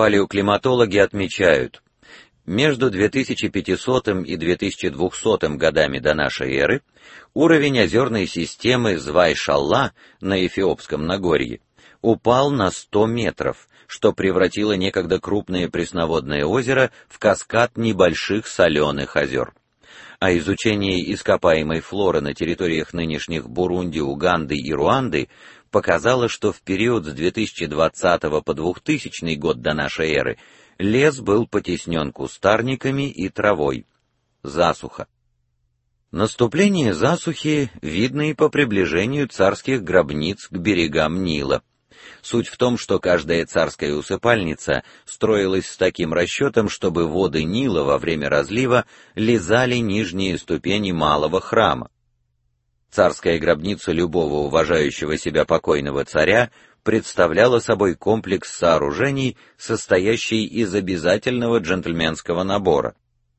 Палеоклиматологи отмечают, между 2500 и 2200 годами до нашей эры уровень озерной системы Звай-Шалла на Эфиопском Нагорье упал на 100 метров, что превратило некогда крупное пресноводное озеро в каскад небольших соленых озер. А изучение ископаемой флоры на территориях нынешних Бурунди, Уганды и Руанды показало, что в период с 2020 по 2000 год до нашей эры лес был потеснен кустарниками и травой. Засуха. Наступление засухи видно и по приближению царских гробниц к берегам Нила. Суть в том, что каждая царская усыпальница строилась с таким расчетом, чтобы воды Нила во время разлива лизали нижние ступени малого храма. Царская гробница любого уважающего себя покойного царя представляла собой комплекс сооружений, состоящий из обязательного джентльменского набора.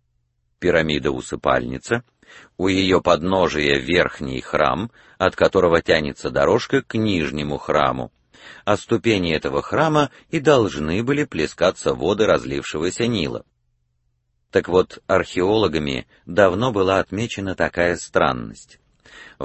Пирамида-усыпальница, у ее подножия верхний храм, от которого тянется дорожка к нижнему храму, а ступени этого храма и должны были плескаться воды разлившегося Нила. Так вот, археологами давно была отмечена такая странность. В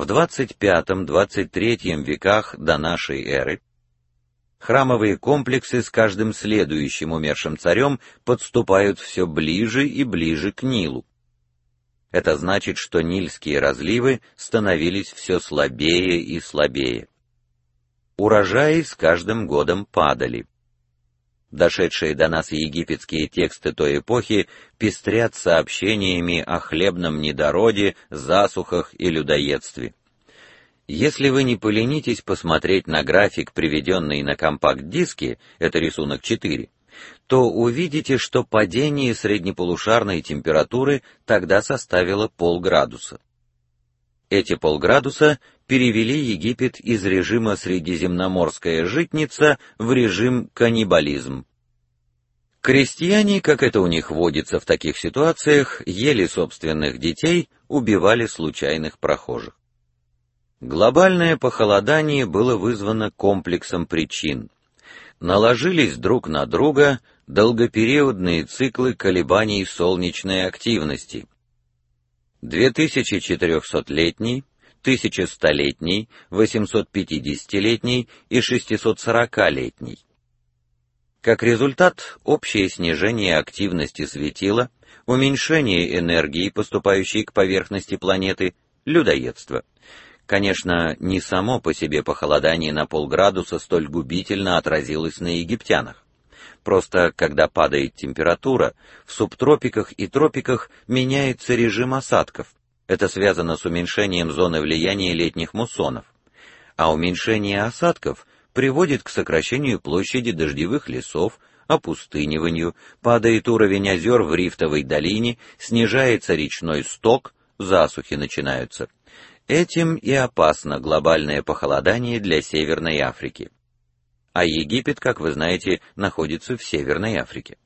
25-23 веках до нашей эры храмовые комплексы с каждым следующим умершим царем подступают все ближе и ближе к Нилу. Это значит, что нильские разливы становились все слабее и слабее. Урожаи с каждым годом падали. Дошедшие до нас египетские тексты той эпохи пестрят сообщениями о хлебном недороде, засухах и людоедстве. Если вы не поленитесь посмотреть на график, приведенный на компакт-диске, это рисунок 4, то увидите, что падение среднеполушарной температуры тогда составило полградуса. Эти полградуса перевели Египет из режима «средиземноморская житница» в режим «каннибализм». Крестьяне, как это у них водится в таких ситуациях, ели собственных детей, убивали случайных прохожих. Глобальное похолодание было вызвано комплексом причин. Наложились друг на друга долгопериодные циклы колебаний солнечной активности. 2400-летний, 1100-летний, 850-летний и 640-летний. Как результат, общее снижение активности светила, уменьшение энергии, поступающей к поверхности планеты, людоедство. Конечно, не само по себе похолодание на полградуса столь губительно отразилось на египтянах. Просто, когда падает температура, в субтропиках и тропиках меняется режим осадков. Это связано с уменьшением зоны влияния летних муссонов. А уменьшение осадков приводит к сокращению площади дождевых лесов, опустыниванию, падает уровень озер в рифтовой долине, снижается речной сток, засухи начинаются. Этим и опасно глобальное похолодание для Северной Африки. А Египет, как вы знаете, находится в Северной Африке.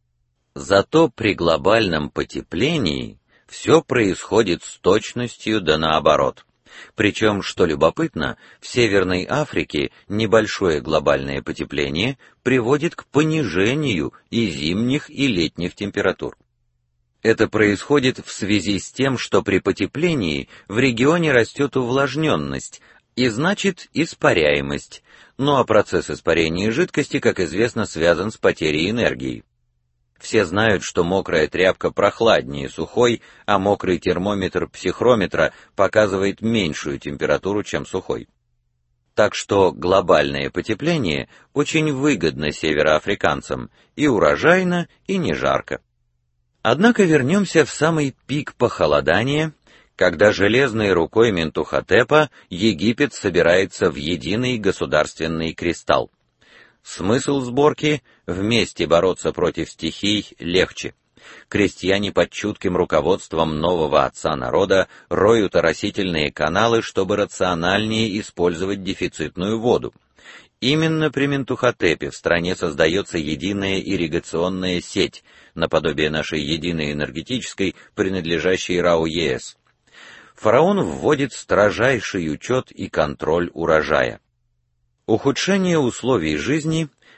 Зато при глобальном потеплении все происходит с точностью да наоборот. Причем, что любопытно, в Северной Африке небольшое глобальное потепление приводит к понижению и зимних, и летних температур. Это происходит в связи с тем, что при потеплении в регионе растет увлажненность, и значит испаряемость, ну а процесс испарения жидкости, как известно, связан с потерей энергии. Все знают, что мокрая тряпка прохладнее сухой, а мокрый термометр психрометра показывает меньшую температуру, чем сухой. Так что глобальное потепление очень выгодно североафриканцам, и урожайно, и не жарко. Однако вернемся в самый пик похолодания, когда железной рукой Ментухотепа Египет собирается в единый государственный кристалл. Смысл сборки — вместе бороться против стихий легче. Крестьяне под чутким руководством нового отца народа роют оросительные каналы, чтобы рациональнее использовать дефицитную воду. Именно при Ментухотепе в стране создается единая ирригационная сеть, наподобие нашей единой энергетической, принадлежащей РАО-ЕС. Фараон вводит строжайший учет и контроль урожая. Ухудшение условий жизни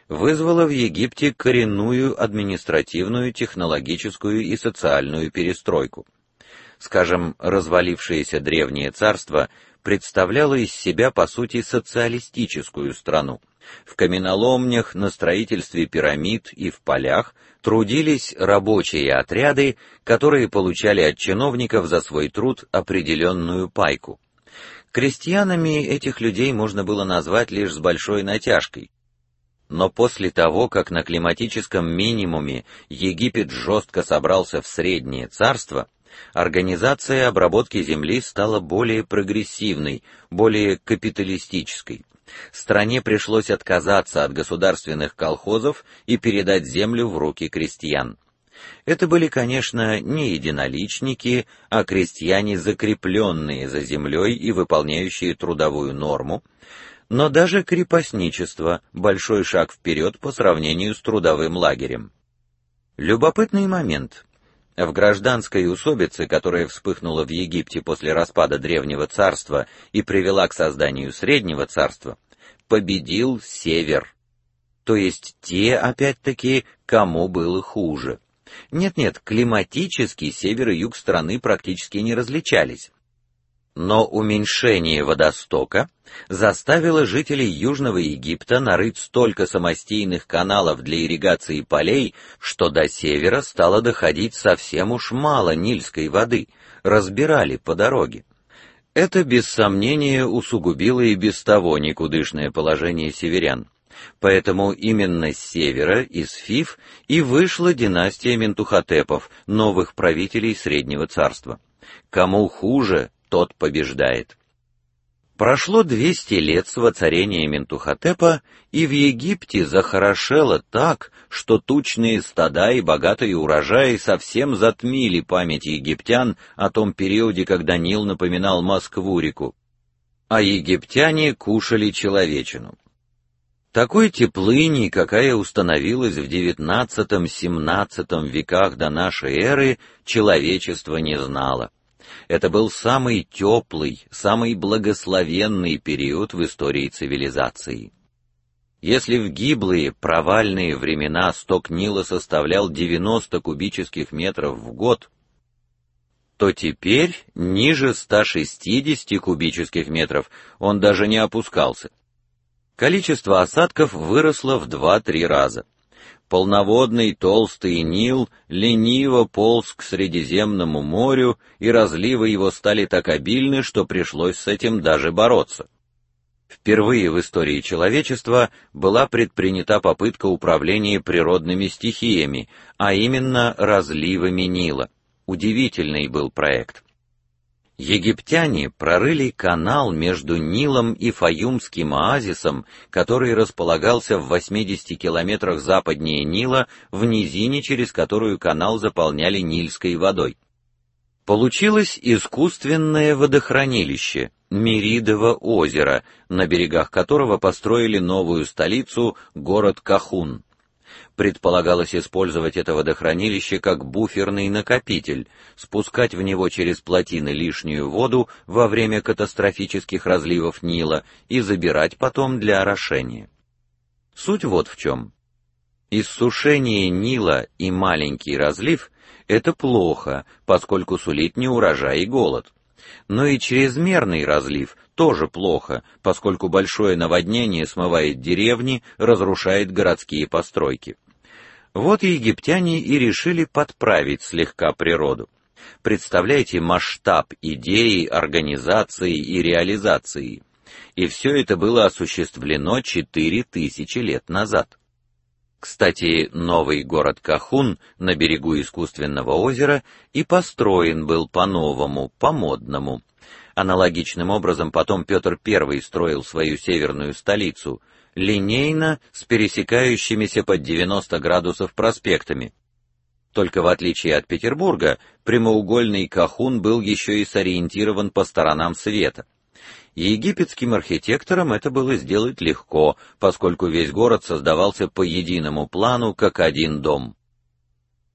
вызвало в Египте коренную административную, технологическую и социальную перестройку. Скажем, развалившееся древнее царство представляло из себя, по сути, социалистическую страну. В каменоломнях, на строительстве пирамид и в полях трудились рабочие отряды, которые получали от чиновников за свой труд определенную пайку. Крестьянами этих людей можно было назвать лишь с большой натяжкой. Но после того, как на климатическом минимуме Египет жестко собрался в Среднее царство, организация обработки земли стала более прогрессивной, более капиталистической. Стране пришлось отказаться от государственных колхозов и передать землю в руки крестьян. Это были, конечно, не единоличники, а крестьяне, закрепленные за землей и выполняющие трудовую норму, но даже крепостничество — большой шаг вперед по сравнению с трудовым лагерем. Любопытный момент. В гражданской усобице, которая вспыхнула в Египте после распада Древнего царства и привела к созданию Среднего царства, победил Север, то есть те, опять-таки, кому было хуже. Нет, климатически север и юг страны практически не различались. Но уменьшение водостока заставило жителей Южного Египта нарыть столько самостийных каналов для ирригации полей, что до севера стало доходить совсем уж мало нильской воды, разбирали по дороге. Это, без сомнения, усугубило и без того никудышное положение северян. Поэтому именно с севера, из Фив, и вышла династия Ментухотепов, новых правителей Среднего царства. Кому хуже, тот побеждает. Прошло 200 лет с воцарения Ментухотепа, и в Египте захорошело так, что тучные стада и богатые урожаи совсем затмили память египтян о том периоде, когда Нил напоминал Москву-реку. А египтяне кушали человечину. Такой теплыни, какая установилась в XIX-XVII веках до нашей эры, человечество не знало. Это был самый теплый, самый благословенный период в истории цивилизации. Если в гиблые, провальные времена сток Нила составлял 90 кубических метров в год, то теперь ниже 160 кубических метров он даже не опускался. Количество осадков выросло в 2-3 раза. Полноводный толстый Нил лениво полз к Средиземному морю, и разливы его стали так обильны, что пришлось с этим даже бороться. Впервые в истории человечества была предпринята попытка управления природными стихиями, а именно разливами Нила. Удивительный был проект. Египтяне прорыли канал между Нилом и Фаюмским оазисом, который располагался в 80 километрах западнее Нила, в низине, через которую канал заполняли нильской водой. Получилось искусственное водохранилище, Меридово озеро, на берегах которого построили новую столицу, город Кахун. Предполагалось использовать это водохранилище как буферный накопитель, спускать в него через плотины лишнюю воду во время катастрофических разливов Нила и забирать потом для орошения. Суть вот в чем. Иссушение Нила и маленький разлив — это плохо, поскольку сулит неурожай и голод. Но и чрезмерный разлив тоже плохо, поскольку большое наводнение смывает деревни, разрушает городские постройки. Вот египтяне и решили подправить слегка природу. Представляете масштаб идеи, организации и реализации. И все это было осуществлено 4000 лет назад. Кстати, новый город Кахун на берегу искусственного озера и построен был по-новому, по-модному. Аналогичным образом потом Петр I строил свою северную столицу, линейно, с пересекающимися под 90 градусов проспектами. Только в отличие от Петербурга, прямоугольный Кахун был еще и сориентирован по сторонам света. Египетским архитекторам это было сделать легко, поскольку весь город создавался по единому плану, как один дом.